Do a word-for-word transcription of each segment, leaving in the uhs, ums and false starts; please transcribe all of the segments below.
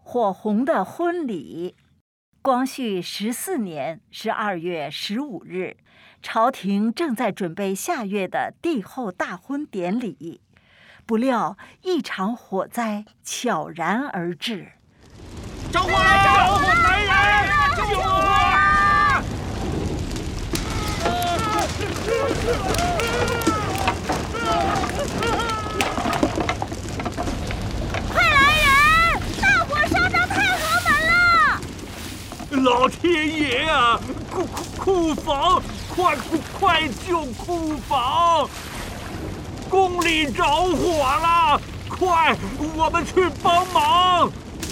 火红的婚礼。光绪十四年十二月十五日，朝廷正在准备下月的帝后大婚典礼，不料一场火灾悄然而至。 着火了！着火！来人！救火！ 快来人！大火烧着太和门了！ 老天爷啊！库库房，快快救库房！宫里着火了！快，我们去帮忙！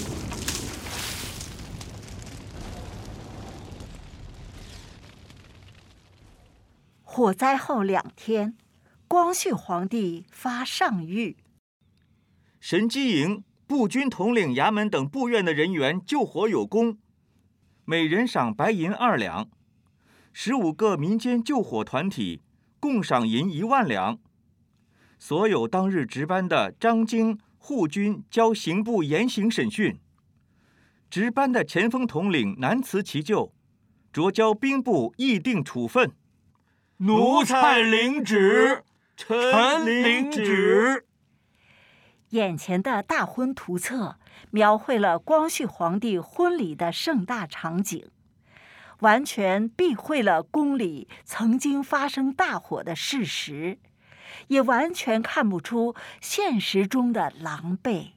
火灾后两天，光绪皇帝发上谕： 神机营、步军统领衙门等部院的人员救火有功，每人赏白银二两；十五个民间救火团体共赏银一万两。所有当日值班的张京、护军交刑部严刑审讯，值班的前锋统领难辞其咎，着交兵部议定处分。 奴才领旨，臣领旨。 眼前的大婚图册描绘了光绪皇帝婚礼的盛大场景，完全避讳了宫里曾经发生大火的事实，也完全看不出现实中的狼狈。